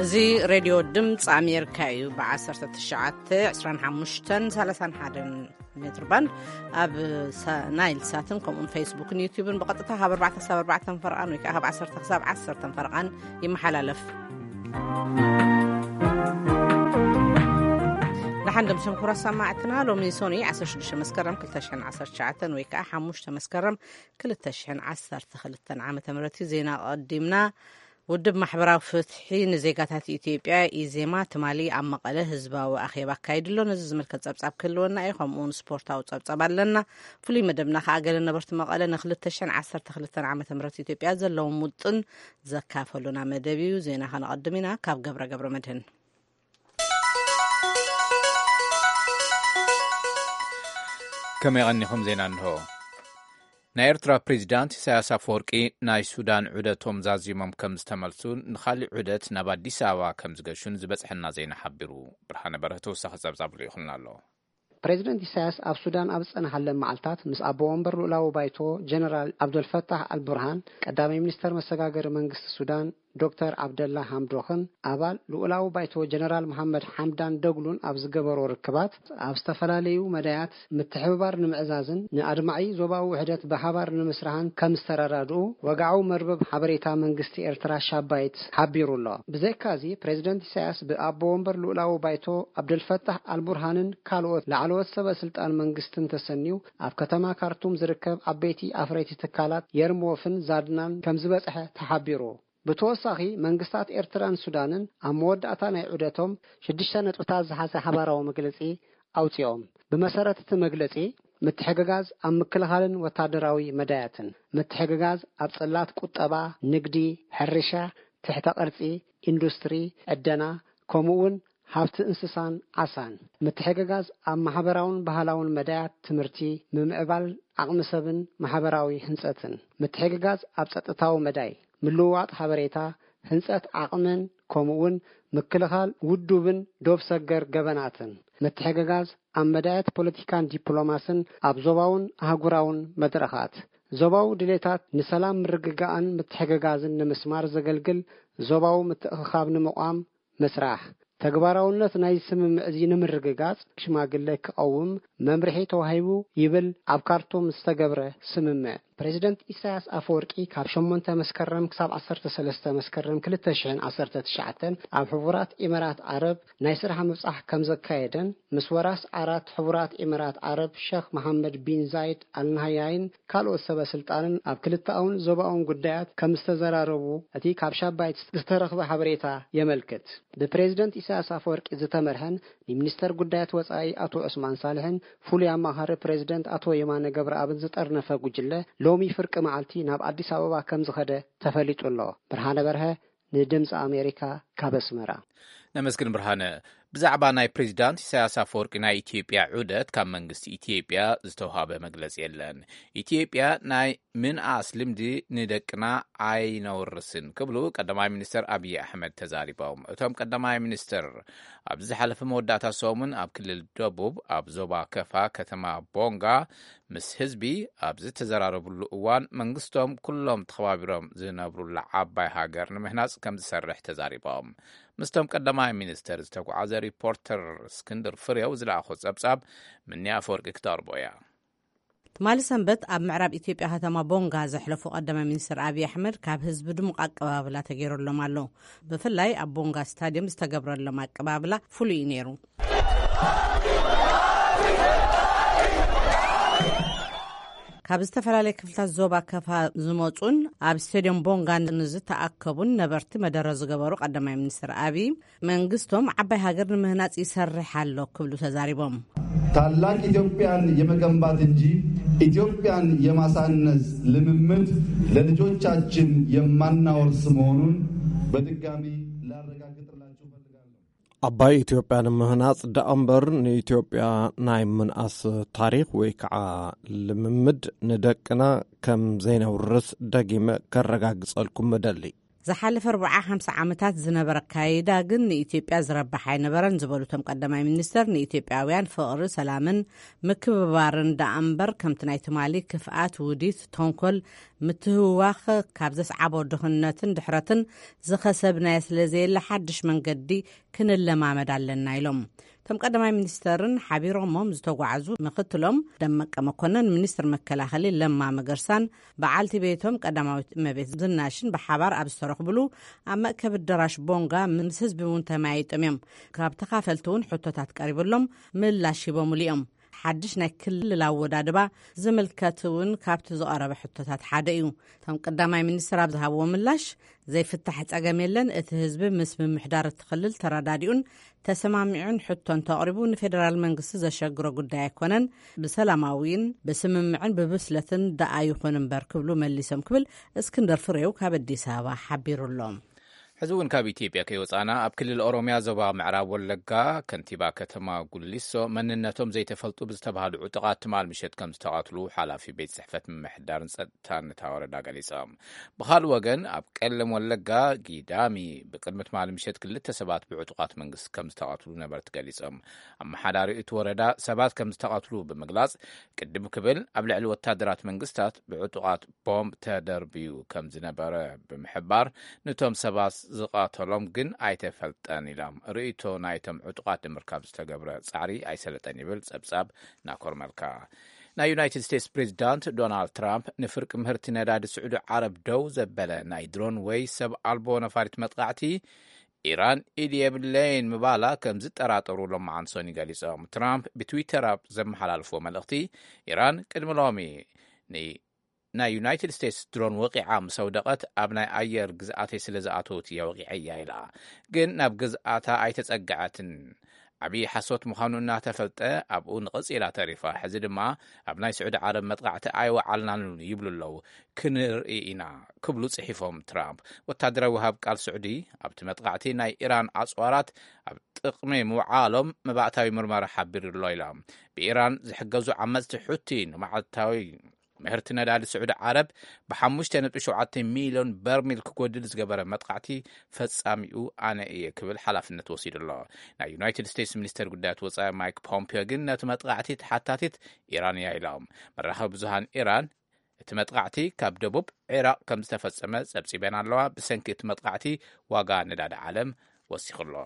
زي راديو دمፅ أمريكا بعشرة تشعات 25-31 متر باند أب نايل ساتن كمون فيسبوك يوتيوب بقطتها ب4 فرقان ويكاها ب10 فرقان يمحلالف لحد مسمكورة سماعتنا لو ميسوني 16 مسكرم كل تشحن 10 ساعات ويكا 5 مسكرم كل تشحن 10 تخلتن عام تمرتي زينا قدمنا ودب محبراو فتحي نزيقاتات إثيوبيا إيزيما تمالي عم مقاله هزبا وأخيبا كايدلو نزز ملكة تسابساب كلونا يخمون سبورتاو تسابساب لنا فلي مدبنا خاقل نبرت مقاله نخلت تشحن 10 تخلتن عام تمرتي إثيوبيا زلو مدن زكافلونا مدبيو زينا خانا قدمنا كاب قبر مدهن كما يغنيهم زينا انهو نايرترا بريزيدانت إساياس أفورقي ناي سودان عدتهم زازيمم كم استملسون نخالي عدت نبا ديساوا كم زغشون زبصحنا زينا حبرو برهانه برهتو سخزبزاب ليخلنا له بريزيدنت إساياس أب سودان أبصنا حل معلتات مس أبو ومبر لولاو بايتو جنرال عبد الفتاح البرهان قدامي منستر مسغاغر منغست السودان دكتور عبد الله حمدوخن أبال لولاو بايتو جنرال محمد حمدان دغلون أبز جبرو ركبات أبستفلاليو مدايات متحبار نمعزازن نأدمعي زوباو وحدت بحبار نمسرهان كمستررادو وقعو مربب حبريتا منغستي إرترا شابايت حبيرو الله بزيكازي بريزيدنت إساياس بأبو ومبر لولاو بايتو عبد الفتاح البرهانن كالوت لعلوت سبا سلطان منغستن تسنيو أب كتما كارتوم زركب عبيتي أفريتي تكالات يرموفن زادنان كمزبصح تحبيرو بتوساخي منغستات إرتران سودانن أمودعتا ناي عدتهم 6 نطقታት ዝሓዘ ሓባራዊ መግለጺ ኣውጽኦም بمسارة መግለጺ متحققاز أم مكلخالن وتادراوي مداياتن متحققاز أبصلات قطبا نقدي حرشة تحت قرصي إندستري أدنا كومون هافت انسسان عسان متحققاز أم محبراون بهالاون مدايات تمرتي ممعبال عقم سبن محبراوي هنساتن متحققاز أبصلتاو مداي ملوات حبريتا هنسات عقمن كومون مكلخال ودوبن دوب سجر جبناتن متحققاز أم مدايات بوليتيكان ديبلوماسن أبزوباون أهجراون مدرخات زوباو دليتات نسلام مرققان متحققازن نمسمار زقلقل زوباو متأخخابن مقام مسراح تقباراونات ناي سمم أزين مرققاز كشماقل كأوم ممرحي توهيبو يبل عبكارتو مستقبره سمم بريزيدنت إساياس أفورقي كاب 8 مسكرم كساب 13 مسكرم كل تشحن 19 عب حبورات إمارات عرب نايسرح مبصح كم زكايدن مسوراس عرات حبورات إمارات عرب شيخ محمد بن زايد النهيين كالو سبا سلطانن عب كل تاون زوباون قدايات كم استزراربو أتي كاب شابايت استرخب حبريتا يملكت ببريزيدنت إساياس أفورقي زتمرهن لمنستر قدايات وصاي أتو عثمان صالحن فوليا ماهر بريزيدنت أتو يمان قبر أبن زترنفا قجله لومي فرق معلتي ناب أديس أبابا كم زخده تفليت الله برهانه برها ندمز أمريكا كابسمرا نمسكن برهانه بزعبا ناي بريزيدانت إساياس أفورقي ناي إثيوبيا عودت كم منغست إثيوبيا زتوهابه مجلس يلن إثيوبيا ناي من أسلم دي ندقنا أي نورسن قبلو قدماي منستر أبي أحمد تزاريباوم اتهم قدماي منستر أبز حلف موداتا سومن أب كل الدبوب أب زوبا كفا كتما بونغا مس حزبي أبز تزراربو الأوان منغستهم كلهم تخوابيرهم زنابرو لعباي هاجر نمحناس كم زسرح تزاريباوم مستهم قدماي منستر زتوقع عزا ريبورتر اسكندر فريو زلاخو صبصاب مني أفورق اكتار بويا تمالي سنبت أب معراب إثيوبيا هتما بونغا زحلفو قدم منستر أبي أحمد كاب حزب دمق أقبابلا تغيرو لمالو بفلاي أب بونغا ستاديوم استقبرو لما أقبابلا فولي نيرو ካብ ዝተፈላለዩ ክፍልታት ዞባ ከፋ ዝመጹን ኣብ ስታዲየም ቦንጋ ንዝተኣከቡን ነበርቲ መደረ ዝገበሩ ቀዳማይ ሚኒስትር አቢ መንግስቶም ዓባይ ሃገር ንምህናጽ ይሰርሕ ኣሎ ክብሉ ተዛሪቦም ታላቅ ኢትዮጵያን የመገንባት እንጂ ኢትዮጵያን የማሳነስ ልምምድ ለልጆቻችን የማናወርስ መሆኑን በድጋሚ ላረጋግጥላችሁ ፈልጋለሁ። አባይ ኢትዮጵያን ምህናጽ ደአምበር ንኢትዮጵያ ናይ ምንአስ ታሪክ ወይ ከዓ ልምምድ ንደቅና ከም ዘይነውርስ ደጊመ ከረጋግጸልኩም መደሊ زحلف 4-5 ዓመታት ዝነበረ ካይዳ ግን ንኢትዮጵያ ዝረባሕ ኣይነበረን ዝበሉቶም ቀዳማይ ሚኒስተር ንኢትዮጵያውያን ፍቅሪ ሰላምን ምክብባርን ዳኣምበር ከምቲ ናይ ትማሊ ክፍኣት ውዲት ተንኮል ምትህዋኽ ካብ ዘስዓቦ ድኽነትን ድሕረትን ዝኸሰብናየ ስለዘየለ ሓድሽ መንገዲ ክንለማመድ ኣለና ኢሎም ቶም ቀዳማይ ሚኒስተርን ሓቢሮሞም ዝተጓዓዙ ምክትሎም ደመቀ መኮነን ሚኒስትር መከላኸሊ ለማ መገርሳን በዓልቲ ቤቶም ቀዳማዊት እመቤት ዝናሽን ብሓባር ኣብ ዝተረኽብሉ ኣብ መእከብ ኣዳራሽ ቦንጋ ምስ ህዝቢ እውን ተማይጦም እዮም ካብ ተኻፈልቲ እውን ሕቶታት ቀሪብሎም ምላሽ ሂቦም እዮም ሓድሽ ናይ ክልል ኣወዳድባ ዝምልከት እውን ካብቲ ዝቐረበ ሕቶታት ሓደ እዩ ቶም ቀዳማይ ሚኒስትር ኣብ ዝሃብዎ ምላሽ ዘይፍታሕ ፀገም የለን እቲ ህዝቢ ምስ ምምሕዳር እትኽልል ተረዳዲኡን ተሰማሚዑን ሕቶን ተቕሪቡ ንፌደራል መንግስቲ ዘሸግሮ ጉዳይ ኣይኮነን ብሰላማዊን ብስምምዕን ብብስለትን ደኣ ይኹን እምበር ክብሉ መሊሶም ክብል እስክንደር ፍሬው ካብ ኣዲስ ኣበባ ሓቢሩሎም ሕዚ እውን ካብ ኢትዮጵያ ከይወፃና ኣብ ክልል ኦሮሚያ ዞባ ምዕራብ ወለጋ ከንቲባ ከተማ ጉሊሶ መንነቶም ዘይተፈልጡ ብዝተባሃሉ ዕጡቃት ትማል ምሸት ከም ዝተቃትሉ ሓላፊ ቤት ጽሕፈት ምምሕዳርን ጸጥታን ነታ ወረዳ ገሊፆም ብኻልእ ወገን ኣብ ቀለም ወለጋ ጊዳሚ ብቅድሚ ትማል ምሸት ክልተ ሰባት ብዕጡቃት መንግስቲ ከም ዝተቃትሉ ነበርቲ ገሊፆም ኣመሓዳሪ እቲ ወረዳ ሰባት ከም ዝተቃትሉ ብምግላጽ ቅድም ክብል ኣብ ልዕሊ ወታደራት መንግስታት ብዕጡቃት ቦምብ ተደርብዩ ከም ዝነበረ ብምሕባር ነቶም ሰባት ዝቃተሎም ግን ኣይተፈልጠን ኢሎም ርእቶ ናይቶም ዕጡቃት ንምርካብ ዝተገብረ ጻዕሪ ኣይሰለጠን ይብል ጸብጻብ ናኮር መልካ ናይ ዩናይትድ ስቴትስ ፕሬዚዳንት ዶናልድ ትራምፕ ንፍርቂ ምህርቲ ነዳዲ ስዑዲ ዓረብ ደው ዘበለ ናይ ድሮን ወይ ሰብ ኣልቦ ነፋሪት መጥቃዕቲ ኢራን ኢድ የብለይን ምባላ ከም ዝጠራጠሩ ሎማዓንሶኒ ገሊፆም ትራምፕ ብትዊተር ኣብ ዘመሓላልፎ መልእኽቲ ኢራን ቅድሚ ሎሚ ናይ ዩናይትድ ስቴትስ ድሮን ወቂዓ ምሰውደቐት ኣብ ናይ ኣየር ግዝኣተይ ስለ ዝኣተውት እያ ወቂዐያ ኢላ ግን ናብ ግዝኣታ ኣይተጸግዐትን ዓብዪ ሓሶት ምዃኑ እናተፈልጠ ኣብኡ ንቕፂላ ተሪፋ ሕዚ ድማ ኣብ ናይ ስዑዲ ዓረብ መጥቃዕቲ ኣይወዓልናሉ ይብሉ ኣለዉ ክንርኢ ኢና ክብሉ ጽሒፎም ትራምፕ ወታደራዊ ውሃብ ቃል ስዑዲ ኣብቲ መጥቃዕቲ ናይ ኢራን ኣጽዋራት ኣብ ጥቕሚ ምውዓሎም መባእታዊ ምርመራ ሓቢሩ ኣሎ ኢላ ብኢራን ዝሕገዙ ዓመፅቲ ሕቲ ንመዓልታዊ ምህርቲ ነዳዲ ስዑዲ ዓረብ ብ5.7 ሚሊዮን በርሚል ክጎድል ዝገበረ መጥቃዕቲ ፈጻሚኡ ኣነ እየ ክብል ሓላፍነት ወሲዱ ኣሎ ናይ ዩናይትድ ስቴትስ ሚኒስተር ጉዳያት ወፃኢ ማይክ ፖምፒዮ ግን ነቲ መጥቃዕቲ ተሓታቲት ኢራን እያ ኢሎም መራኸቢ ብዙሃን ኢራን እቲ መጥቃዕቲ ካብ ደቡብ ኢራቅ ከም ዝተፈጸመ ጸብጺበን ኣለዋ ብሰንኪ እቲ መጥቃዕቲ ዋጋ ነዳዲ ዓለም ወሲኹሎ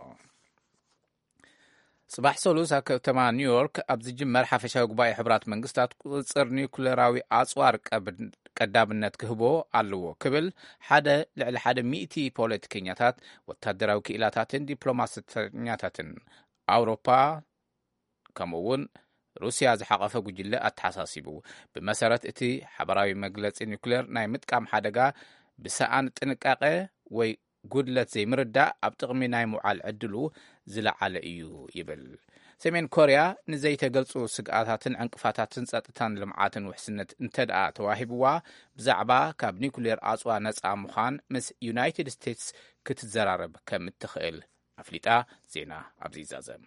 صباح سولوس ከተማ ኒውዮርክ ኣብ ዝጅመር ሓፈሻዊ ጉባኤ ሕብራት መንግስታት ቁፅር ኒውክሌራዊ ኣጽዋር ቀዳምነት ክህቦ ኣለዎ ክብል ሓደ ልዕሊ 100 ፖለቲከኛታት ወታደራዊ ክኢላታትን ዲፕሎማስያኛታትን ኣውሮፓ ከምኡውን ሩስያ ዝሓቐፈ ጉጅለ ኣተሓሳሲቡ ብመሰረት እቲ ሓበራዊ መግለጺ ኒውክሌር ናይ ምጥቃም ሓደጋ ብሰኣን ጥንቃቐ ወይ ጉድለት ዘይምርዳእ ኣብ ጥቕሚ ናይ ምውዓል ዕድሉ ዝለዓለ እዩ ይብል ሰሜን ኮርያ ንዘይተገልጹ ስግኣታትን ዕንቅፋታትን ጸጥታን ልምዓትን ውሕስነት እንተደኣ ተዋሂብዋ ብዛዕባ ካብ ኒውክሌር ኣጽዋ ነጻ ምዃን ምስ ዩናይትድ ስቴትስ ክትዘራረብ ከም እትኽእል ኣፍሊጣ ዜና ኣብዚ ይዛዘም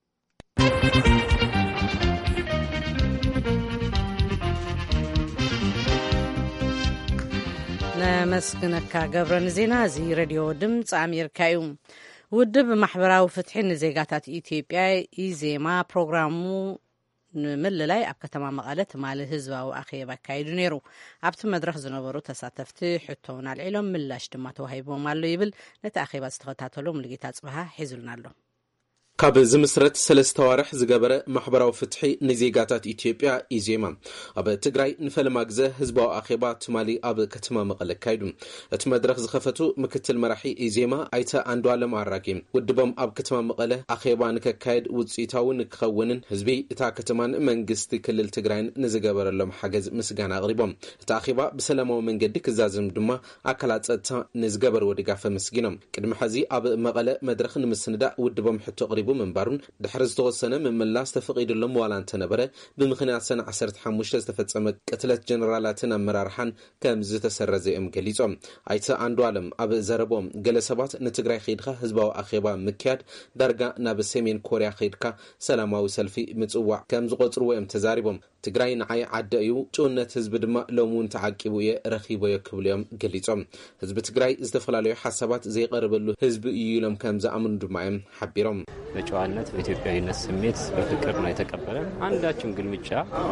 ነመስግነካ ገብረን ዜና እዚ ሬድዮ ድምፂ ኣሜሪካ እዩ ውድብ ማሕበራዊ ፍትሒ ንዜጋታት ኢትዮጵያ ኢዜማ ፕሮግራሙ ንምልላይ ኣብ ከተማ መቐለ ትማሊ ህዝባዊ ኣኼባ ኣካይዱ ነይሩ ኣብቲ መድረኽ ዝነበሩ ተሳተፍቲ ሕቶውን ኣልዒሎም ምላሽ ድማ ተዋሂቦም ኣሎ ይብል ነቲ ኣኼባ ዝተኸታተሎ ሙሉጌታ ጽባሃ ሒዙልና ኣሎ ካብ ዝምስረት 3 ወርሕ ዝገበረ ማሕበራዊ ፍትሒ ንዜጋታት ኢትዮጵያ ኢዜማ ኣብ ትግራይ ንፈለማ ግዜ ህዝባዊ ኣኼባ ትማሊ ኣብ ከተማ መቐለ ካይዱ እቲ መድረኽ ዝኸፈቱ ምክትል መራሒ ኢዜማ ኣይተ አንዱዓለም አራጌ ውድቦም ኣብ ከተማ መቐለ ኣኼባ ንከካይድ ውጽኢታውን ክኸውንን ህዝቢ እታ ከተማን መንግስቲ ክልል ትግራይን ንዝገበረሎም ሓገዝ ምስጋና ኣቕሪቦም እቲ ኣኼባ ብሰላማዊ መንገዲ ክዛዘም ድማ ኣካላት ጸጥታ ንዝገበርዎ ድጋፍ መስጊኖም ቅድሚ ሕዚ ኣብ መቐለ መድረኽ ንምስንዳእ ውድቦም ሕቶ ተዛሪቡ ምንባሩን ድሕሪ ዝተወሰነ ምምላስ ተፈቂድሎም ዋላ እንተነበረ ብምኽንያት ሰነ 15 ዝተፈጸመ ቅትለት ጀነራላትን አመራርሓን ከም ዝተሰረዘ እዮም ገሊጾም። ኣይተ አንዱ ዓለም ኣብ ዘረቦም ገለ ሰባት ንትግራይ ኸይድካ ህዝባዊ ኣኼባ ምክያድ ዳርጋ ናብ ሰሜን ኮርያ ኸይድካ ሰላማዊ ሰልፊ ምጽዋዕ ከም ዝቆጽርዎ እዮም ተዛሪቦም። ትግራይ ንዓይ ዓደ እዩ ጭውነት ህዝቢ ድማ ሎሙን ተዓቂቡ የ ረኺቦ የክብልዮም ገሊጾም። ህዝቢ ትግራይ ዝተፈላለዩ ሓሳባት ዘይቀርበሉ ህዝቢ እዩ ኢሎም ከም ዝኣምኑ ድማ እዮም ሓቢሮም። በጨዋነት በኢትዮጵያዊነት ስሜት በፍቅር ነው የተቀበለ። አንዳችን ግልምጫ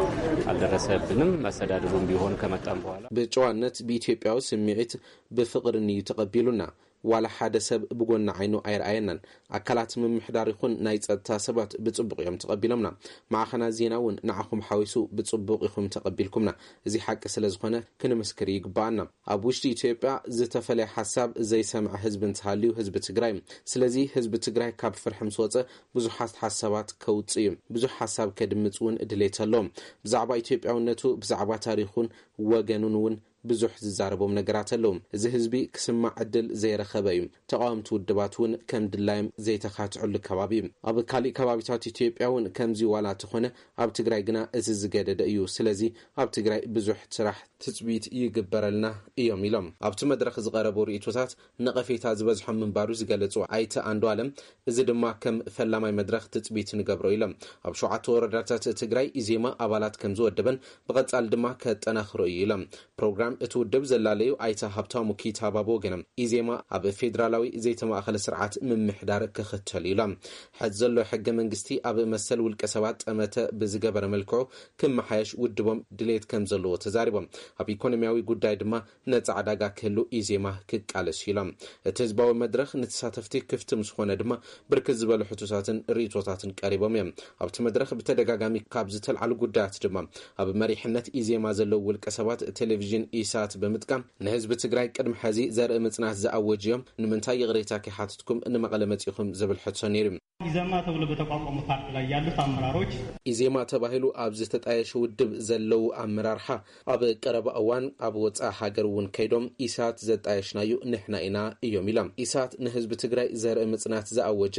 አልደረሰብንም። መሰዳድሩም ቢሆን ከመጣም በኋላ በጨዋነት በኢትዮጵያዊ ስሜት በፍቅር ነው ተቀበሉና ዋላ ሓደ ሰብ ብጎና ዓይኑ ኣይርአየናን። ኣካላት ምምሕዳር ይኹን ናይ ጸጥታ ሰባት ብጽቡቕ እዮም ተቐቢሎምና። ማዕኸና ዜናውን ንዓኹም ሓዊሱ ብጽቡቕ ይኹም ተቐቢልኩምና። እዚ ሓቂ ስለ ዝኾነ ክንምስክር ይግባአና። ኣብ ውሽጢ ኢትዮጵያ ዝተፈለየ ሓሳብ ዘይሰምዐ ህዝቢ እንተሃልዩ ህዝቢ ትግራይ። ስለዚ ህዝቢ ትግራይ ካብ ፍርሒ ምስ ወፀ ብዙሓት ሓሳባት ከውፅእ እዩ። ብዙሕ ሓሳብ ከድምፅ እውን ድሌት ኣለዎም። ብዛዕባ ኢትዮጵያውነቱ ብዛዕባ ታሪኹን ወገኑን እውን ብዙሕ ዝዛረቦም ነገራት ኣለዎም። እዚ ህዝቢ ክስማዕ ዕድል ዘይረኸበ እዩ። ተቃወምቲ ውድባት እውን ከም ድላዮም ዘይተኻትዑሉ ከባቢ እዩ። ኣብ ካሊእ ከባቢታት ኢትዮጵያ እውን ከምዚ ዋላ ተኾነ ኣብ ትግራይ ግና እዚ ዝገደደ እዩ። ስለዚ ኣብ ትግራይ ብዙሕ ስራሕ ትፅቢት ይግበረልና እዮም ኢሎም ኣብቲ መድረክ ዝቀረቡ ርእቶታት ነቐፌታ ዝበዝሖም ምንባሩ ዝገለጹ ኣይተ አንዱ ዓለም እዚ ድማ ከም ፈላማይ መድረክ ትፅቢት ንገብሮ ኢሎም ኣብ 7 ወረዳታት ትግራይ ኢዜማ አባላት ከም ዝወደበን ብቐጻል ድማ ከጠናኽሮ እዩ ኢሎም ፕሮግራም እቲ ውድብ ዘላለዩ ኣይተ ሃብታሙ ኪታባቦ ገነም ኢዜማ ኣብ ፌደራላዊ ዘይተማእኸለ ስርዓት ምምሕዳር ክኽተል ኢሎም ሕዚ ዘሎ ሕገ መንግስቲ ኣብ መሰል ውልቀ ሰባት ጠመተ ብዝገበረ መልክዑ ክመሓየሽ ውድቦም ድሌት ከም ዘለዎ ተዛሪቦም ኣብ ኢኮኖሚያዊ ጉዳይ ድማ ነፃ ዕዳጋ ክህሉ ኢዜማ ክቃለስ ኢሎም እቲ ህዝባዊ መድረክ ንተሳተፍቲ ክፍቲ ምስ ኮነ ድማ ብርክት ዝበሉ ሕቶታትን ርእቶታትን ቀሪቦም እዮም ኣብቲ መድረክ ብተደጋጋሚ ካብ ዝተልዓሉ ጉዳያት ድማ ኣብ መሪሕነት ኢዜማ ዘለው ውልቀ ሰባት ቴሌቪዥን ኢሳት በምጥቃም ንህዝቢ ትግራይ ቅድሚ ሕዚ ዘርኢ ምጽናት ዝኣወጅዮም ንምንታይ ይቕሬታ ከሓትትኩም ንመቐለ መጽኢኹም ዝብል ሕቶ ነይሩ ኢዜማ ተብሎ በተቋቋመ ፓርቲ ላይ ያሉት አመራሮች ኢዜማ ተባሂሉ ኣብ ዝተጣየሸ ውድብ ዘለው አመራርሓ ኣብ ቀረባ እዋን ኣብ ወፃኢ ሃገር እውን ከይዶም ኢሳት ዘጣየሽናዩ ንሕና ኢና እዮም ኢሎም ኢሳት ንህዝቢ ትግራይ ዘርኢ ምጽናት ዝኣወጀ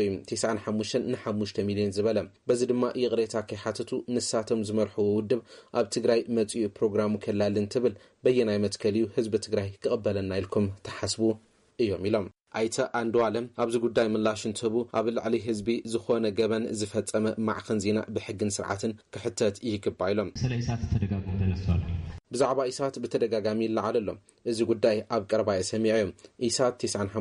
95 ሚልዮን ዝበለ በዚ ድማ ይቕሬታ ከሓትቱ ንሳቶም ዝመርሑ ውድብ ኣብ ትግራይ መጽኡ ፕሮግራሙ ከላልን ትብል በየናይ መትከልዩ ህዝቢ ትግራይ ክቕበለና ኢልኩም ተሓስቡ እዮም ኢሎም ኣይተ አንዱ ዓለም ኣብዚ ጉዳይ ምላሽ እንትህቡ ኣብ ልዕሊ ህዝቢ ዝኾነ ገበን ዝፈጸመ ማዕኸን ዜና ብሕግን ስርዓትን ክሕተት ይግባእ ኢሎም ስለ ኢሳት ተደጋጋሚ ተነስቷል ብዛዕባ ኢሳት ብተደጋጋሚ ይለዓል ኣሎ እዚ ጉዳይ ኣብ ቀረባ ሰሚዐዮም ኢሳት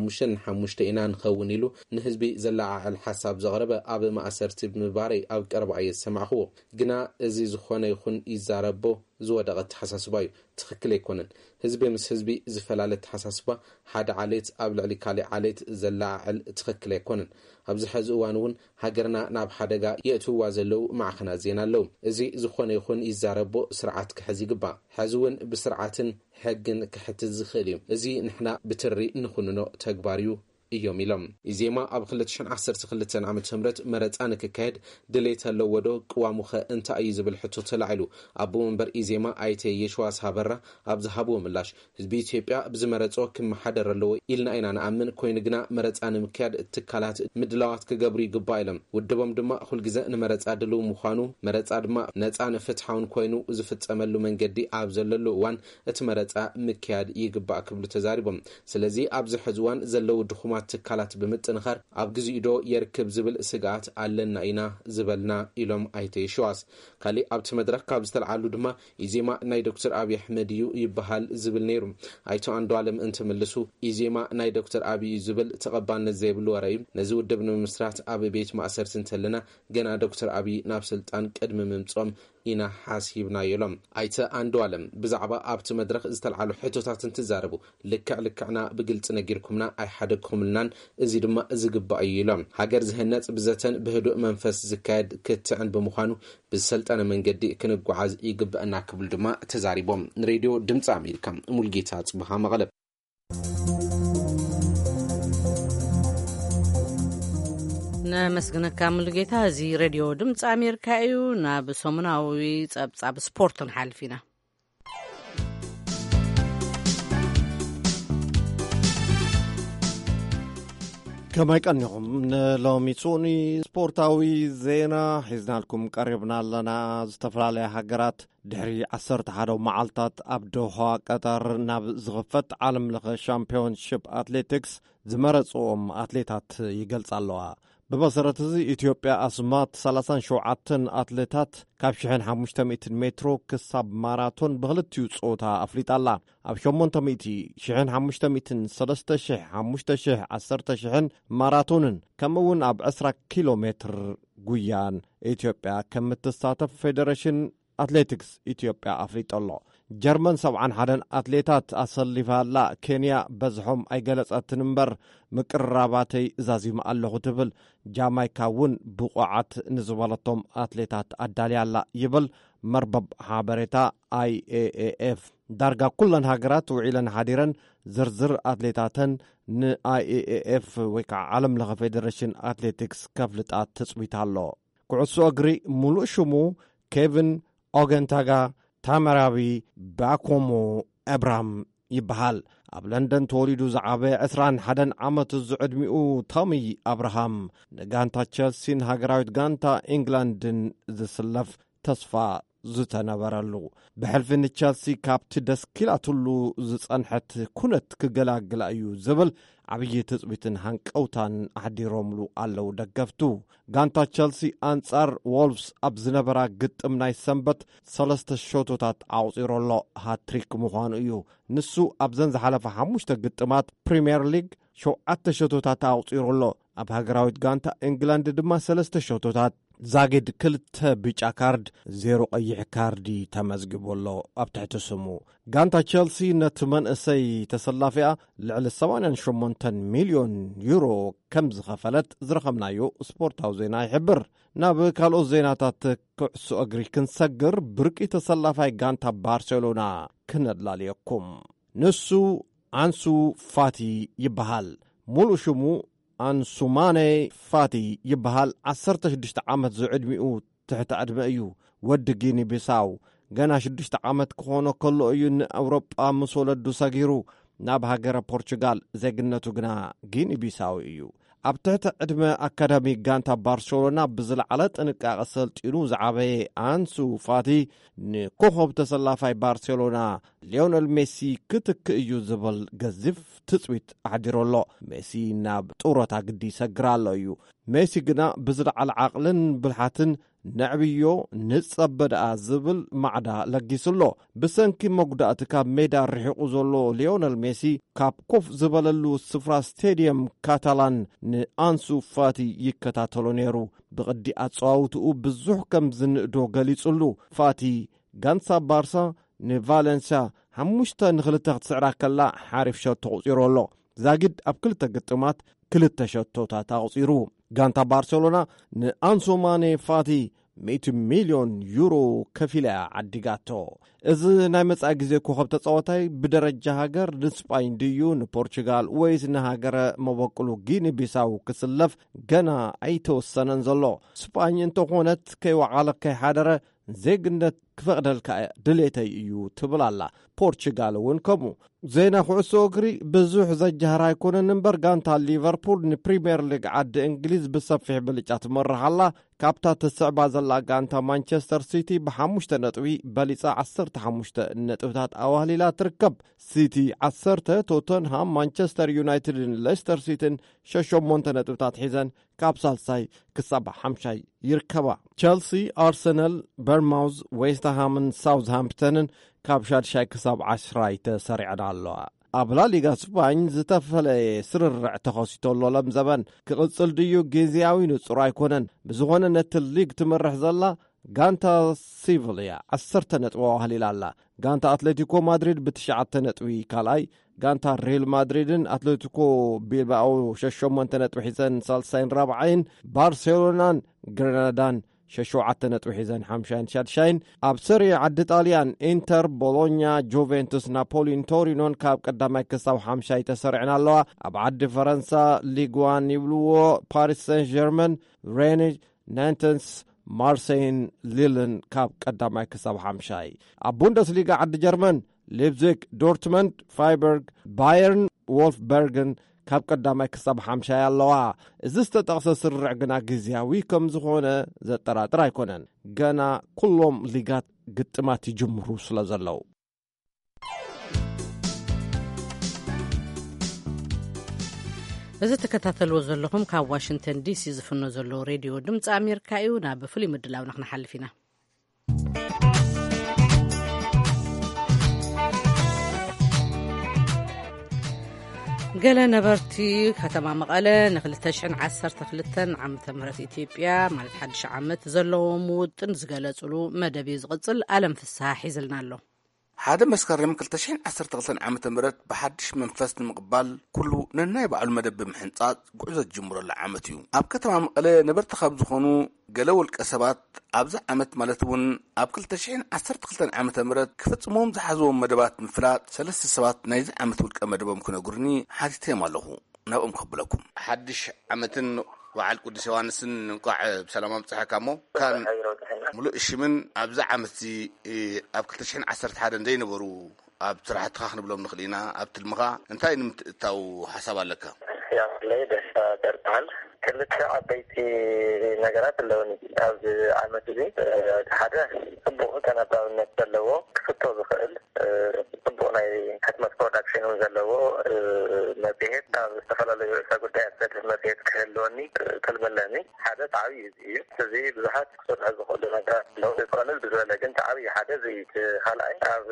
95 ኢና ንኸውን ኢሉ ንህዝቢ ዘላዓዕል ሓሳብ ዘቕረበ ኣብ ማእሰርቲ ብምባረይ ኣብ ቀረባ ሰማዕኽዎ ግና እዚ ዝኾነ ይኹን ይዛረቦ ዝወደቐ ተሓሳስባ እዩ ትኽክል ኣይኮነን ህዝቢ ምስ ህዝቢ ዝፈላለ ተሓሳስባ ሓደ ዓሌት ኣብ ልዕሊ ካሊእ ዓሌት ዘላዓዕል ትኽክል ኣይኮነን ኣብዚ ሕዚ እዋን እውን ሃገርና ናብ ሓደጋ የእትውዋ ዘለው ማዕኸናት ዜና ኣለው እዚ ዝኾነ ይኹን ይዛረቦ ስርዓት ክሕዝ ይግባእ ሕዚ እውን ብስርዓትን ሕግን ክሕትት ዝኽእል እዩ እዚ ንሕና ብትሪ ንኹንኖ ተግባር እዩ እዮም ኢሎም ኢዜማ ኣብ 2012 ዓመተ ምህረት መረፃ ንክካየድ ድሌት ኣለዎ ዶ ቅዋሙኸ እንታይ እዩ ዝብል ሕቶ ተላዒሉ ኣቦ መንበር ኢዜማ ኣይተ የሽዋስ ሃበራ ኣብ ዝሃብዎ ምላሽ ህዝቢ ኢትዮጵያ ብዝመረፆ ክመሓደር ኣለዎ ኢልና ኢና ንኣምን ኮይኑ ግና መረፃ ንምክያድ ትካላት ምድላዋት ክገብሩ ይግባእ ኢሎም ውድቦም ድማ ኩልግዜ ንመረፃ ድልው ምዃኑ መረፃ ድማ ነፃን ፍትሓውን ኮይኑ ዝፍፀመሉ መንገዲ ኣብ ዘለሉ እዋን እቲ መረፃ ምክያድ ይግባእ ክብሉ ተዛሪቦም ስለዚ ኣብዚ ሕዚ እዋን ዘለው ድኹማ ትካላት ብምጥንኻር ኣብ ግዜኡ ዶ የርክብ ዝብል ስጋት ኣለና ኢና ዝበልና ኢሎም ኣይተ የሽዋስ ካሊእ ኣብቲ መድረክ ካብ ዝተልዓሉ ድማ ኢዜማ ናይ ዶክተር ኣብይ ኣሕመድ እዩ ይበሃል ዝብል ነይሩ ኣይተ አንዱ ዓለም እንትምልሱ ኢዜማ ናይ ዶክተር ኣብይ ዝብል ተቐባልነት ዘይብሉ ወረ እዩ ነዚ ውድብ ንምስራት ኣብ ቤት ማእሰርቲ እንተለና ገና ዶክተር ኣብይ ናብ ስልጣን ቅድሚ ምምጾም ኢና ሓሲብና ኢሎም ኣይተ አንዱ ዓለም ብዛዕባ ኣብቲ መድረክ ዝተልዓሉ ሕቶታት እንትዛረቡ ልክዕና ብግልጽ ነጊርኩምና ኣይሓደግኩምልናን እዚ ድማ ዝግባእ እዩ ኢሎም ሃገር ዝህነጽ ብዘተን ብህዱእ መንፈስ ዝካየድ ክትዕን ብምዃኑ ብዝሰልጠነ መንገዲ ክንጓዓዝ ይግባአና ክብል ድማ ተዛሪቦም ንሬድዮ ድምፂ ኣሜሪካ ሙልጌታ ጽብሃ መቐለ ነመስግነካ ሙሉጌታ እዚ ሬድዮ ድምፂ ኣሜሪካ እዩ ናብ ሰሙናዊ ጸብጻብ ስፖርት ንሓልፍ ኢና كما يقنعهم لومي صوني سبورتاوي زينا حزنا لكم قربنا لنا استفلالي هاجرات دحري 11 معالطات أبدوها قطر ناب زغفت عالم لغة شامبيون شيب أتليتكس زمرصوم أتليتات يقلص اللوها بمسارة زي إثيوبيا أسمات 37 أتليتات كابشحن 500 مترو كساب ماراثون بغلط يوصوتا أفريط الله أب 800 شحن 500 3,500 10,000 ماراثون كمون أب 10 كيلومتر قويان إثيوبيا كم تستاتف فيدريشن أتليتكس إثيوبيا أفريط الله جرمن 71 أتليتات أصلفها لا كينيا بزحهم أي جلس أتنمبر مقرباتي زازيم الله تبل جامايكا ون بقعات نزوالتهم أتليتات أدالي لا يبل مربب حابرتا IAAF درجة كلن هاجرات وعلن حادرا زرزر أتليتاتن ن IAAF ويكا عالم لغا فيدريشن أتليتكس كفلتات تصويتها الله كعسو أجري ملو شمو كيفن أوغنتاغا تامراوي باكومو أبرام يبهال أب لندن توليدو زعابي 21 عامت الزعدمئو تامي أبراهام نغانتا تشلسين هاجراويت غانتا إنجلاندن زسلف تصفى زتنبرلو بحلفن تشلسي كابت دسكيلاتلو زصنحت كنت كغلاغل ايو زبل عبيه تصبيتن هانقوتان احديروملو الله دغفتو غانتا تشلسي انصار وولفز ابزنبرا ግጥም ናይ ሰንበት 3 ሾቶታት አውፂሮሎ ሃትሪክ ምዃኑ እዩ ንሱ ኣብዘን ዝሓለፈ 5 ግጥማት ፕሪሚየር ሊግ 7 ሾቶታት አውፂሮሎ ኣብ ሃገራዊት ጋንታ እንግላንድ ድማ 3 ሾቶታት زاجد كلت بيجا كارد 0 قيح كاردي تمزقبولو أبتحت سمو غانتا تشيلسي نتمن اسي تسلافيا لعل 88 مليون يورو كم زغفلت زرخمنايو سبورت هاوزينا يحبر ناب كالو زيناتات كعسو أجري كنسجر بركي تسلافي غانتا بارسلونا كندلاليكم نسو عنسو فاتي يبهال مولو شمو أنسوماني فاتي يبهال 16 عامت زعدمئو تحت أدمئيو ود جيني بيساو غانا 6 عامت كونو كله ايون أوروبا مسولدو ساقيرو ناب هاجر بورتشغال زيغنتو غنا جيني بيساو ايو ኣብ ትሕቲ ዕድመ ኣካዳሚ ጋንታ ባርሴሎና ብዝለዓለ ጥንቃቐ ሰልጢኑ ዝዓበየ ኣንሱ ፋቲ ንኮኸብ ተሰላፋይ ባርሴሎና ሊዮነል ሜሲ ክትክእ እዩ ዝብል ገዚፍ ትፅቢት ኣሕዲሮሎ ሜሲ ናብ ጡረታ ግዲ ይሰግር ኣሎ እዩ ሜሲ ግና ብዝለዓለ ዓቕልን ብልሓትን ነዕብዮ ንጸበድኣ ዝብል ማዕዳ ለጊስሎ ብሰንኪ መጉዳእቲ ካብ ሜዳ ርሒቑ ዘሎ ሊዮነል ሜሲ ካብ ኮፍ ዝበለሉ ስፍራ ስቴድየም ካታላን ንኣንሱ ፋቲ ይከታተሎ ነይሩ ብቕዲ ኣጸዋውትኡ ብዙሕ ከም ዝንእዶ ገሊጹሉ ፋቲ ጋንሳ ባርሳ ንቫሌንሲያ 5-2 ክትስዕራ ከላ ሓሪፍ ሸቶ ቁፂሮሎ ዛጊድ ኣብ 2 ግጥማት 2 ሸቶታት ኣቁፂሩ ጋንታ ባርሴሎና ንአንሶማኔ ፋቲ 100 ሚሊዮን ዩሮ ከፊላ ዓዲጋቶ እዚ ናይ መጻኢ ግዜ ኮኸብ ተጻዋታይ ብደረጃ ሃገር ንስፓይን ድዩ ንፖርቹጋል ወይስ ንሃገረ መበቅሉ ጊኒ ቢሳው ክስለፍ ገና ኣይተወሰነን ዘሎ ስፓይን እንተኾነት ከይወዓለ ከይሓደረ ዜግነት ክፈቅደልካ ድሌተይ እዩ ትብላላ ፖርቹጋል እውን ከምኡ ዜና ኩዕሶ እግሪ ብዙሕ ዘጀሃር ኣይኮነን እምበር ጋንታ ሊቨርፑል ንፕሪምየር ሊግ ዓዲ እንግሊዝ ብሰፊሕ ብልጫ ትመርሓላ ካብታ ተስዕባ ዘላ ጋንታ ማንቸስተር ሲቲ ብ5 ነጥቢ በሊፃ 15 ነጥብታት ኣዋህሊላ ትርከብ ሲቲ 10 ቶተንሃም ማንቸስተር ዩናይትድን ሌስተር ሲቲን 8 ነጥብታት ሒዘን ካብ ሳልሳይ ክሳብ 5 ይርከባ ቸልሲ ኣርሰናል በርማውዝ ዌስትሃምን ሳውዝሃምፕተንን ካብ 6 ክሳብ 10 ተሰሪዐን ኣለዋ ኣብ ላ ሊጋ ስፓኝ ዝተፈለየ ስርርዕ ተኸሲቶሎ ለም ዘበን ክቕፅል ድዩ ጊዜያዊ ንጹር ኣይኮነን ብዝኾነ ነቲ ሊግ ትመርሕ ዘላ ጋንታ ሲቪልያ 10 ነጥቢ ኣዋህሊላ ኣላ ጋንታ አትሌቲኮ ማድሪድ ብ9 ነጥቢ ካልኣይ ጋንታ ሪል ማድሪድን አትሌቲኮ ቢልባኦ 8 ነጥቢ ሒዘን ሳልሳይን ራብዓይን ባርሴሎናን ግረናዳን 7 ነጥቢ ሒዘን 5-6 ኣብ ሰሪ ዓዲ ጣልያን ኢንተር ቦሎኛ ጁቬንቱስ ናፖሊን ቶሪኖን ካብ ቀዳማይ ክሳብ 5 ተሰሪዐን ኣለዋ ኣብ ዓዲ ፈረንሳ ሊግ 1 ይብልዎ ፓሪስ ሰን ጀርመን ሬኒጅ ናንተንስ ማርሴይን ሊልን ካብ ቀዳማይ ክሳብ 5 ኣብ ቡንደስሊጋ ዓዲ ጀርመን ሊፕዚግ ዶርትመንድ ፋይበርግ ባየርን ወልፍበርግን ካብ ቀዳማይ ክሳብ 50 ኣለዋ እዚ ዝተጠቕሰ ስርዕ ግና ግዝያዊ ከም ዝኾነ ዘጠራጥር ኣይኮነን ገና ኩሎም ሊጋት ግጥማት ይጅምሩ ስለ ዘለው እዚ ተከታተልዎ ዘለኹም ካብ ዋሽንግተን ዲሲ ዝፍኖ ዘሎ ሬድዮ ድምፂ ኣሜሪካ እዩ ናብ ፍሉይ ምድላው ንኽንሓልፍ ኢና ገለ ነበርቲ ከተማ መቐለ ን2012 ዓመተ ምህረት ኢትዮጵያ ማለት ሓድሽ ዓመት ዘለዎም ውጥን ዝገለጽሉ መደብ ዝቕጽል ኣለም ፍስሓ ሒዝልና ኣሎ ሓደ መስከረም 2012 ዓመተ ምህረት በሓድሽ መንፈስ ንምቕባል ኩሉ ነናይ በዓሉ መደብ ምሕንጻጽ ጉዕዞ ጅምሮላ ዓመት እዩ ኣብ ከተማ መቐለ ነበርቲ ካብ ዝኾኑ ገለ ውልቀ ሰባት ኣብዚ ዓመት ማለት እውን ኣብ 2012 ዓመተ ምህረት ክፍጽሞም ዝሓዝዎም መደባት ምፍላጥ ሰለስተ ሰባት ናይዚ ዓመት ውልቀ መደቦም ክነግሩኒ ሓቲቶም ኣለኹ ናብኦም ከብለኩም ሓድሽ ዓመትን በዓል ቅዱስ ዮሐንስን እንቋዕ ብሰላም ኣምጽሐካሞ ካን ሙሉእ ሽምን ኣብዚ ዓመት ኣብ 2011 ዘይነበሩ ኣብ ስራሕትኻ ክንብሎም ንኽእል ኢና ኣብ ትልምኻ እንታይ ንምትእታው ሓሳብ ኣለካ ያው ለይደስ ተርታል ክልተ ዓበይቲ ነገራት ኣለውኒ ኣብዚ ዓመት እዚ ሓደ ጽቡቕ ተነባብነት ዘለዎ ክፍቶ ዝኽእል ጽቡቕ ናይ ሕትመት ፕሮዳክሽን ዘለዎ መጽሔት ኣብ ዝተፈላለዩ ርእሰ ጉዳያት ዘድህብ መጽሔት ክህልወኒ ክልመለኒ ሓደ ዓብዪ እዩ እዚ ብዙሓት ክሰርሑ ዝኽእሉ ነገራት ኣለዉ ዝቐልል ብዝበለ ግን ዓብዪ ሓደ እዚ ካልኣይ ኣብ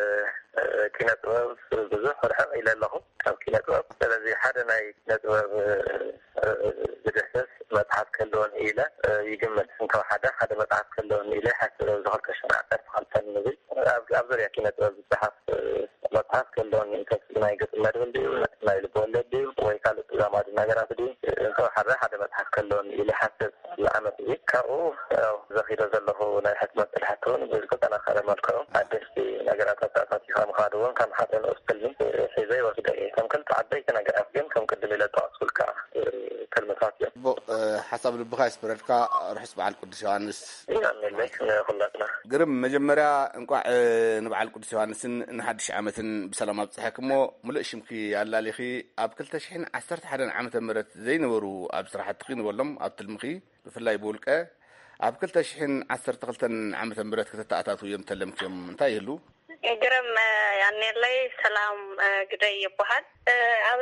ኪነ ጥበብ ብዙሕ ርሕቕ ኢለ ኣለኹ ኣብ ኪነ ጥበብ ስለዚ ሓደ ናይ ኪነ ጥበብ ዝድሕስስ መጽሓፍ ክህልወኒ ኢለ ይግመት እንተው ሓደ መጽሓፍ ክህልወኒ ኢለ ሓስብ ዝኸልከሽናዓሰርተ ንብል ኣብ ዙርያ ኪነ ጥበብ ዝፅሓፍ መጽሓፍ ክህልወኒ እንተስብ ናይ ገጽ መድብል ድዩ ናይ ልበወለድ ድዩ ወይ ካልእ ተዛማዲ ነገራት ድዩ እንተው ሓደ መጽሓፍ ክህልወኒ ኢለ ሓስብ ዝዓመት እዚ ካብኡ ዘኺዶ ዘለኹ ናይ ሕትመት ስራሕቲ እውን ብዝተጠናኸረ መልክዑ ሓደሽቲ ነገራት ኣሳቲኻ ምኻድ እውን ከም ሓደ ንኡስ ትልሚ ሒዘ ይወስደ እየ ከም ክልተ ዓበይቲ ነገራት ግን ከም ቅድም ኢለ ጠቐስኩልካ ትልምታት እዮም ሓሳብ ልብኻ ይስበረድካ ርሑስ በዓል ቅዱስ ዮሐንስ ኢናንለይ ንኹላትና ግርም መጀመርያ እንቋዕ ንበዓል ቅዱስ ዮሐንስን ንሓድሽ ዓመትን ብሰላም ኣብፅሐክሞ ሙሉእ ሽምኪ ኣላሊኺ ኣብ 2011 ዓመተ ምህረት ዘይነበሩ ኣብ ስራሕትኺ ንበሎም ኣብ ትልምኺ ብፍላይ ብውልቀ ኣብ 2012 ዓመተ ምህረት ከተተኣታቱ እዮም ተለምክዮም እንታይ ይህሉ ግርም ያኔለይ ሰላም ግደይ ይበሃል ኣብ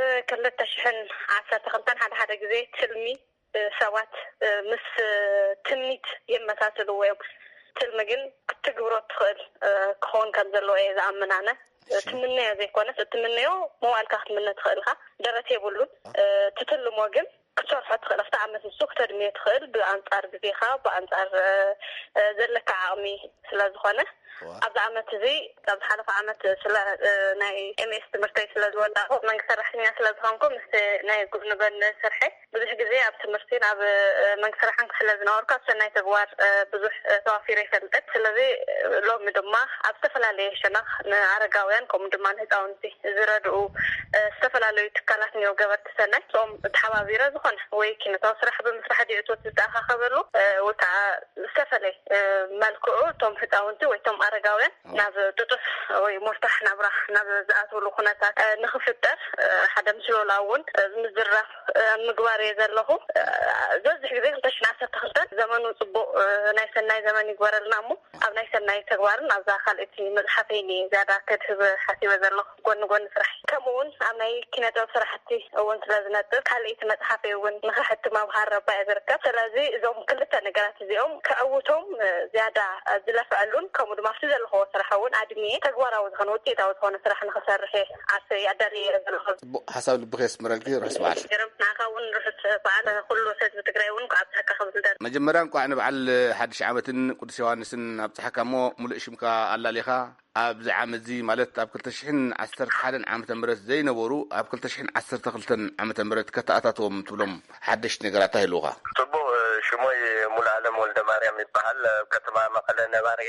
2012 ሓደ ግዜ ትልሚ ሰባት ምስ ትምኒት የመሳሰሉ እዮም ትልሚ ግን ክትግብሮ ትኽእል ክኾን ከም ዘለዎ እየ ዝኣምናነ ትምነዮ ዘይኮነስ እትምነዮ መዋልካ ክትምነ ትኽእልካ ደረት የብሉን ትትልሞ ግን ክትሰርሖ ትኽእል ኣብቲ ዓመት ንሱ ክተድምዮ ትኽእል ብኣንጻር ግዜኻ ብኣንጻር ዘለካ ዓቕሚ ስለ ዝኾነ ኣብዚ ዓመት እዚ ኣብ ዝሓለፈ ዓመት ስለ ናይ ኤምኤስ ትምህርተይ ስለ ዝወዳኹ መንግስቲ ሰራሕተኛ ስለ ዝኾንኩ ምስ ናይ ጉብንበን ስርሐ ብዙሕ ግዜ ኣብ ትምህርቲን ኣብ መንግስቲ ሰራሕን ስለ ዝነበርኩ ኣብ ሰናይ ተግባር ብዙሕ ተዋፊረ ይፈልጠት ስለዚ ሎሚ ድማ ኣብ ዝተፈላለየ ሸነኽ ንኣረጋውያን ከምኡ ድማ ንህፃውንቲ ዝረድኡ ዝተፈላለዩ ትካላት ኒዮ ገበርቲ ሰናይ ሶም ተሓባቢረ ዝኾነ ወይ ኪነታዊ ስራሕ ብምስራሕ ዲዕቶት ዝተኣኻኸበሉ ወይ ከዓ ዝተፈለየ መልክዑ እቶም ህፃውንቲ ወይ እቶም ኣረጋውያን ናብ ጥጡፍ ወይ ሞርታሕ ናብራ ናብ ዝኣትውሉ ኩነታት ንኽፍጠር ሓደ ምስሎላ እውን ምዝራፍ ምግባር እየ ዘለኹ ዝበዝሕ ግዜ 2012 ዘመኑ ፅቡቅ ናይ ሰናይ ዘመን ይግበረልና እሞ ኣብ ናይ ሰናይ ተግባርን ኣብዛ ካልእቲ መፅሓፈይኒ ዝያዳ ከድህብ ሓሲበ ዘለኹ ጎኒ ስራሕ ከምኡውን ኣብ ናይ ኪነ ጥበብ ስራሕቲ እውን ስለዝነጥብ ካልእቲ መፅሓፈይ እውን ንኽሕትም ኣብ ሃረባ እየ ዝርከብ ስለዚ እዞም ክልተ ነገራት እዚኦም ከዕውቶም ዝያዳ ዝለፍዐሉን ከምኡ ድማ ኣብቲ ዘለኹዎ ስራሕ እውን ኣድሚየ ተግባራዊ ዝኾነ ውፅኢታዊ ዝኾነ ስራሕ ንኽሰርሕ ዓርሰይ ኣዳልየ ዘለኹ ሓሳብ ልብኺ የስምረልኪ ርሑስ በዓል ንዓኻ እውን ርሑስ በዓል ኩሉ ህዝቢ ትግራይ እውን ክኣብፅሐካ ክብል መጀመርያ እንኳዕ ንበዓል ሓድሽ ዓመትን ቅዱስ ዮሐንስን ኣብፅሐካ እሞ ሙሉእ ሽምካ ኣላሊኻ ኣብዚ ዓመት እዚ ማለት ኣብ 2011 ዓመተ ምህረት ዘይነበሩ ኣብ 2012 ዓመተ ምህረት ከተኣታትዎም ትብሎም ሓደሽቲ ነገራት ኣይህልውኻ ጽቡቕ ሽሞይ ሙሉዓለም ወልደ ማርያም ይበሃል ከተማ መቐለ ነባርየ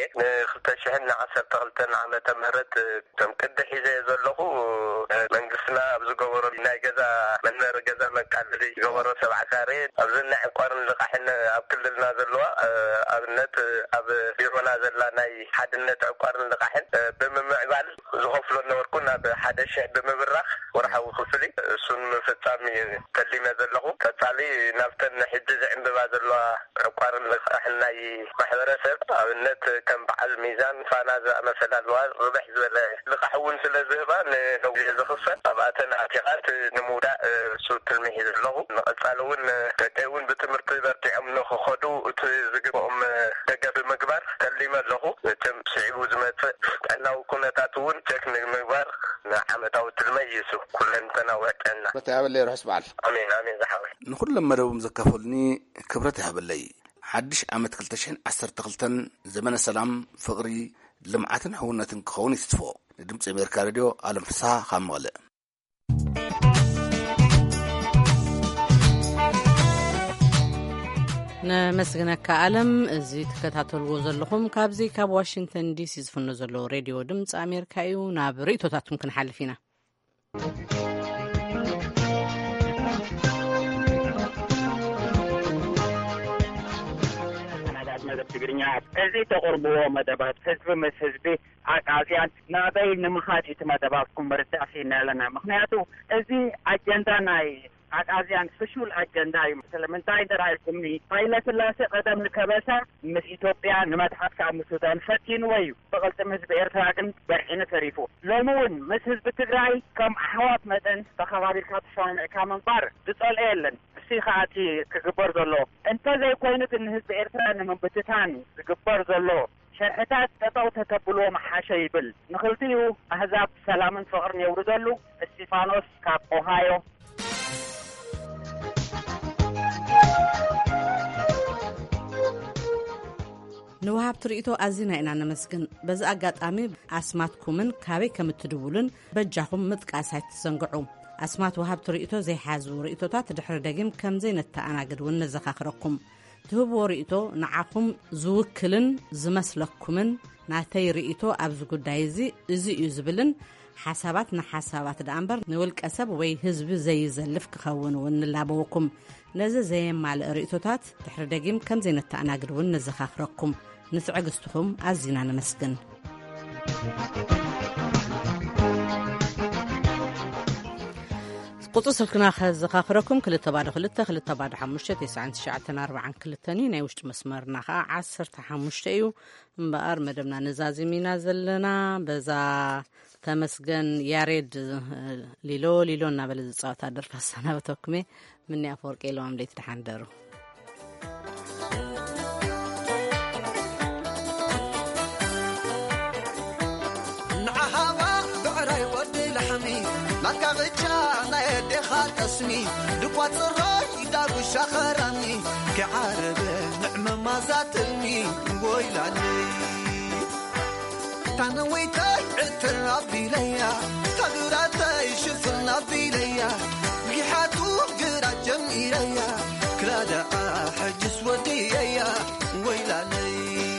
ን2012 ዓመተ ምህረት ከም ቅዲ ሒዘ ዘለኹ መንግስትና ኣብ ዝገበሮ ናይ ገዛ መንበሪ ገዛ መቃለሊ ዝገበሮ ሰብዓሳሬ ኣብዚ ናይ ዕቋርን ልቃሕን ኣብ ክልልና ዘለዋ ኣብነት ኣብ ቢሮና ዘላ ናይ ሓድነት ዕቋርን ልቃሕን ብምምዕባል ዝኸፍሎ ነበርኩ بحد شيء بمبرخ ورحوا خفلي سن فتامي كلمة ذلهم فتالي نفتن حجز عند بعض الله قارن احنا محدرسب النت كم بعد الميزان فانا مثلا ربح ولا لقحون سلازهبان لو يزخصن اباتنا اعتقاد نمودا سو تلميذ له قالون تكون بتمرت برتعم نو خدو تزغبهم دغب مغبر كلمه له تم سعيو زمت انه كنا تاتون تكنيك مغبر عمتاو تلميسو كلن تناوعنا بتعب لي روح اسمع امين امين زحوي نقول لما لو مزكفلني كبرتها باللي حدش عمت كلتشين 12 زمن السلام فقري لمعتن حونتن كوني ستفو دمص امريكا راديو عالم فصحى خامله نمسغنك عالم زي تكتاتلو زلخم كابزي كاب واشنطن دي سي زفنو زلو راديو دمص امريكا يو نابريتوتاتم كنحلفينا مدب تقرنيا ازي تقربوا مدبات حزب مس حزبي عقاسيان نابي نمخاجي تمدباتكم برتاحينا لنا مخنياتو ازي اجندا ناي عقاسيان سشول اجندا سلمنتاي درايكمني بايلت لاسه قدم لكبسا مس ايثيوبيا نمتحف كامسودان فتين ويو بقلت حزب ايرتراكن برحين فريفو لمون مس حزب تግራይ كم احوات مدن تخباري كاتشون كامن بار تطل ايلن سيخاتي كغبر زلو انت زي كوينت ان حزب ايرترا من بتتان كغبر زلو شرحتات تطو تتبلو محاشا يبل نخلتيو احزاب سلامن فقرن يوردلو استيفانوس كاب اوهايو نوهاب تريتو ازينا انا نمسكن بز اغاطامي اسماتكمن كابي كمتدولن بجاكم متقاسات تسنقعو اسمات وهاب تريتو زي حازو ريتوتات دحر دغم كم زي نتاناغد ونزخاخركم تهبو ريتو نعاكم زوكلن زمسلكمن ناتي ريتو ابز غدايزي ازي يزبلن حساباتنا حسابات دامبر نولق اسب وي حزب زي زلف كخون ونلابوكم نزا زي مال ريتوتات دحر دغم كم زي نتاناغد ونزخاخركم نسعقستهم ازينا نمسكن قطص الكنا خزخاخركم كل تبادل خلت تبادل حمشة 994 كلتاني نيوشت مسمرنا 10 حمشتيو مبار مدبنا نزازي مينا زلنا بزا تمسجن ياريد ليلو نابل صوت در فسنا بتوكمي مني افور كيلو عمليه تحندرو نعهوا بعراي ودي لحمي ما كغجانا يدي خاتسني دقوات الراي دارو شخراني كعرب نعمة ما زاتني ويلاني تنويتاي اعترابي ليا تقراتاي شفنا بيليا بيحاتو قرا جميليا كلادا حجس وديا ويلاني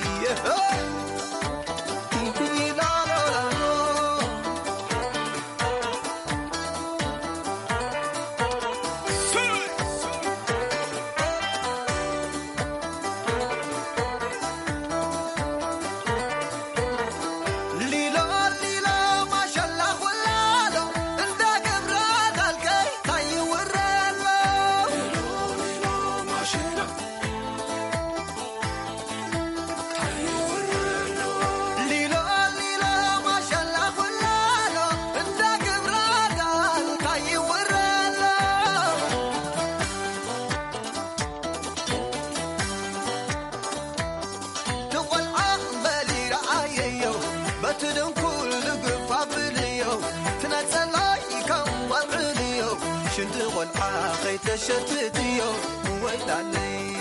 شتتيو ويلاني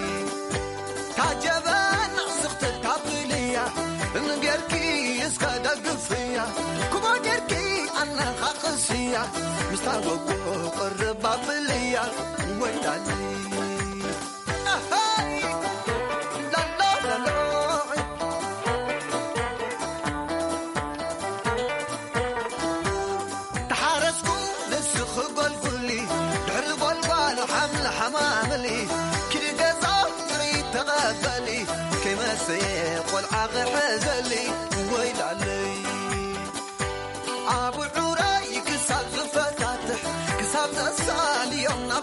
تعجبان سخت الكابلية نغيركي يسكد قفية كما غيركي أنا خاقسية مستوى قرب بابلية ويلاني سيق والعاق حزلي ويل علي عبر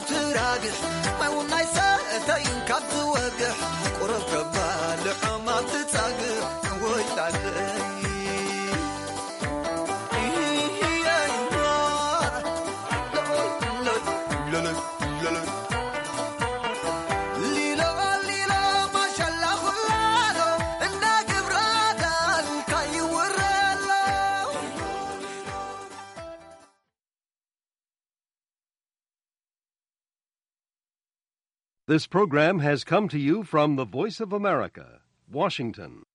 تراجح ما وناي ساتين كاب وقح قرب كبال حما تتاقح ويتعدي This program has come to you from the Voice of America, Washington.